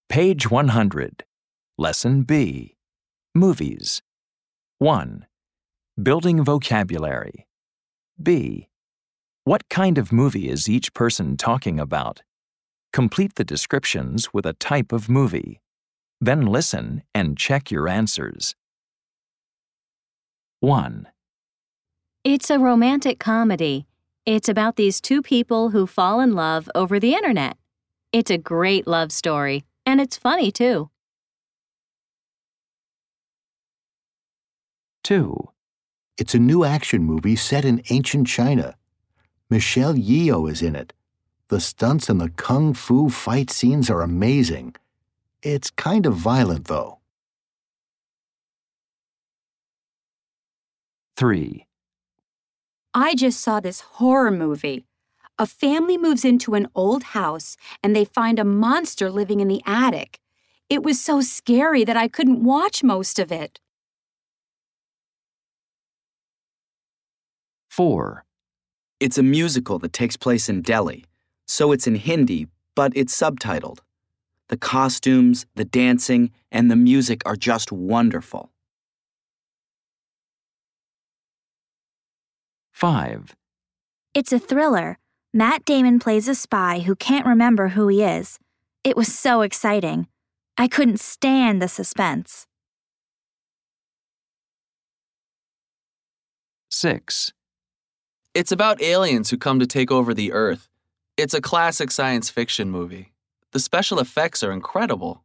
Page 100. Lesson B. Movies. 1. Building vocabulary. B. What kind of movie is each person talking about? Complete the descriptions with a type of movie. Then listen and check your answers. 1. It's a romantic comedy. It's about these two people who fall in love over the internet. It's a great love story, and it's funny too. 2. It's a new action movie set in ancient China. Michelle Yeoh is in it. The stunts and the kung fu fight scenes are amazing. It's kind of violent, though. 3. I just saw this horror movie. A family moves into an old house and they find a monster living in the attic. It was so scary that I couldn't watch most of it. 4. It's a musical that takes place in Delhi, so it's in Hindi, but it's subtitled. The costumes, the dancing, and the music are just wonderful. 5. It's a thriller. Matt Damon plays a spy who can't remember who he is. It was so exciting. I couldn't stand the suspense. 6. It's about aliens who come to take over the Earth. It's a classic science fiction movie. The special effects are incredible.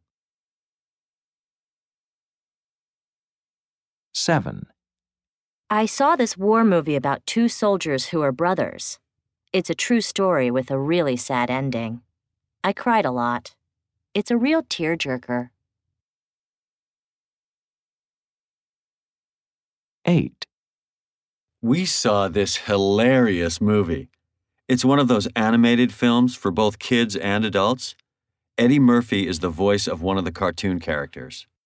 7. I saw this war movie about two soldiers who are brothers. It's a true story with a really sad ending. I cried a lot. It's a real tearjerker. 8. We saw this hilarious movie. It's one of those animated films for both kids and adults. Eddie Murphy is the voice of one of the cartoon characters.